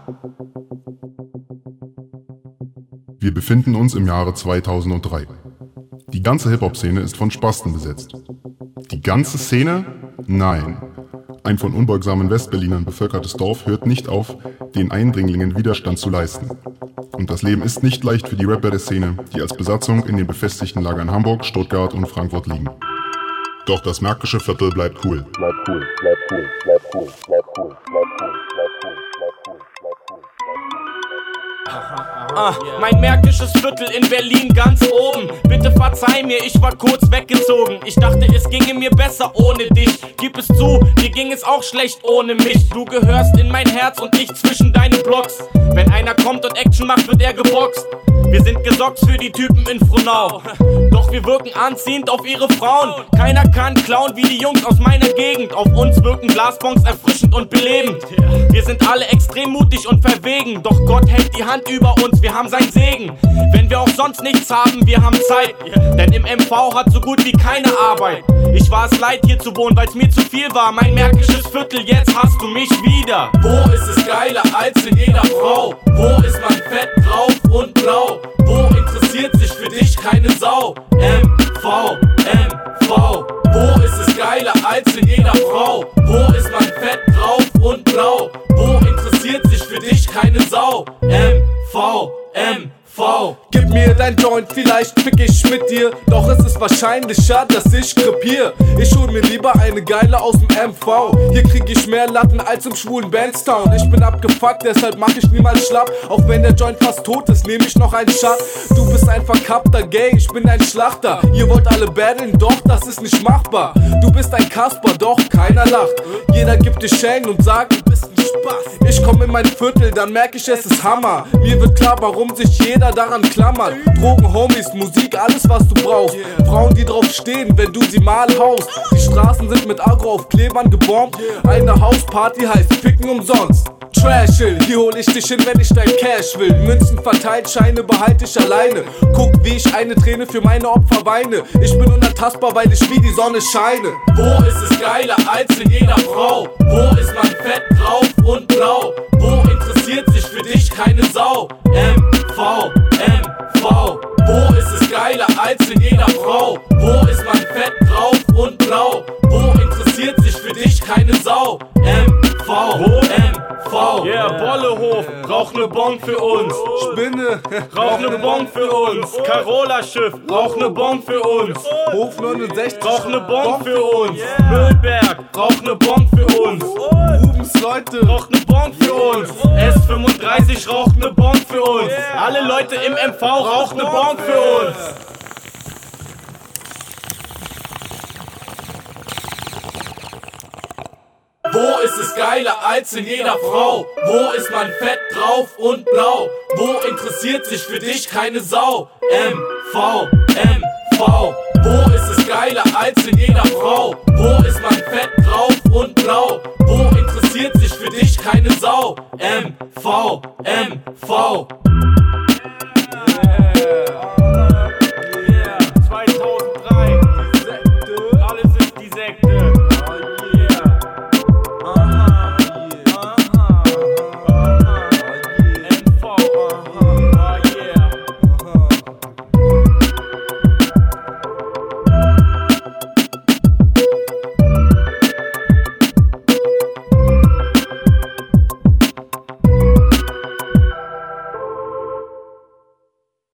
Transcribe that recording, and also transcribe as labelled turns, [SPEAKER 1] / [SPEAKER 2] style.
[SPEAKER 1] Wir befinden uns im Jahre 2003. Die ganze Hip-Hop-Szene ist von Spasten besetzt. Die ganze Szene? Nein. Ein von unbeugsamen Westberlinern bevölkertes Dorf hört nicht auf, den Eindringlingen Widerstand zu leisten. Und das Leben ist nicht leicht für die Rapper der Szene, die als Besatzung in den befestigten Lagern Hamburg, Stuttgart und Frankfurt liegen. Doch das Märkische Viertel bleibt cool.
[SPEAKER 2] Mein märkisches Viertel in Berlin ganz oben. Bitte verzeih mir, ich war kurz weggezogen. Ich dachte, es ginge mir besser ohne dich. Gib es zu, dir ging es auch schlecht ohne mich. Du gehörst in mein Herz und nicht zwischen deine Blocks. Wenn einer kommt und Action macht, wird er geboxt. Wir sind gesockt für die Typen in Frohnau. Doch wir wirken anziehend auf ihre Frauen. Keiner kann klauen wie die Jungs aus meiner Gegend. Auf uns wirken Glasbons erfrischend und belebend. Wir sind alle extrem mutig und verwegen. Doch Gott hält die Hand über uns, wir haben sein Segen. Wenn wir auch sonst nichts haben, wir haben Zeit. Denn im MV hat so gut wie keine Arbeit. Ich war es leid hier zu wohnen, weil's mir zu viel war. Mein märkisches Viertel, jetzt hast du mich wieder.
[SPEAKER 3] Wo ist es geiler als in jeder Frau? Wo ist man fett drauf und blau? Wo interessiert sich für dich keine Sau? MV, MV. Wo ist es geiler als in jeder Frau? Wo ist man fett drauf und blau? Wo interessiert sich für dich keine Sau? MV, MV. Gib mir dein Joint, vielleicht fick ich mit dir. Doch es ist wahrscheinlicher, dass ich krepier. Ich hol mir lieber eine Geile aus dem MV. Hier krieg ich mehr Latten als im schwulen Bandstown. Ich bin abgefuckt, deshalb mach ich niemals schlapp. Auch wenn der Joint fast tot ist, nehm ich noch einen Shot. Du bist ein verkappter Gay, ich bin ein Schlachter. Ihr wollt alle battlen, doch das ist nicht machbar. Du bist ein Kasper, doch keiner lacht. Jeder gibt dir Schellen und sagt, du bist ein Spaß. Ich komm in mein Viertel, dann merk ich, es ist Hammer. Mir wird klar, warum sich jeder daran klammert. Drogen, Homies, Musik, alles was du brauchst. Frauen, die drauf stehen, wenn du sie mal haust. Die Straßen sind mit Agro auf Klebern gebombt. Eine Hausparty heißt Ficken umsonst. Trashel, hier hol ich dich hin, wenn ich dein Cash will. Münzen verteilt, Scheine behalte ich alleine. Guck, wie ich eine Träne für meine Opfer weine. Ich bin unantastbar, weil ich wie die Sonne scheine. Wo ist es geiler als in jeder Frau? Wo ist man fett drauf und blau? Wo interessiert sich für dich keine Sau? MV, MV. Wo ist es geiler als in jeder Frau? Wo ist man fett drauf und blau? Wo interessiert sich für dich keine Sau? MV, MV.
[SPEAKER 2] Yeah, Bollehof, rauch ne Bon für uns.
[SPEAKER 3] Spinne,
[SPEAKER 2] Rauch ne Bon für uns. Carola-Schiff, rauch ne Bon für uns.
[SPEAKER 3] Hof 69,
[SPEAKER 2] Rauch ne Bon für uns. Müllberg, rauch ne Bon für uns.
[SPEAKER 3] Rubens Leute,
[SPEAKER 2] Rauch ne Bon für uns. S35, rauch ne Bon für uns. Alle Leute im MV, rauch ne Bon für uns.
[SPEAKER 3] wo ist es geiler als in jeder Frau? Wo ist man fett drauf und blau? Wo interessiert sich für dich keine Sau? MV, MV. Wo ist es geiler als in jeder Frau? Wo ist man fett drauf und blau? Wo interessiert sich für dich keine Sau? MV, MV.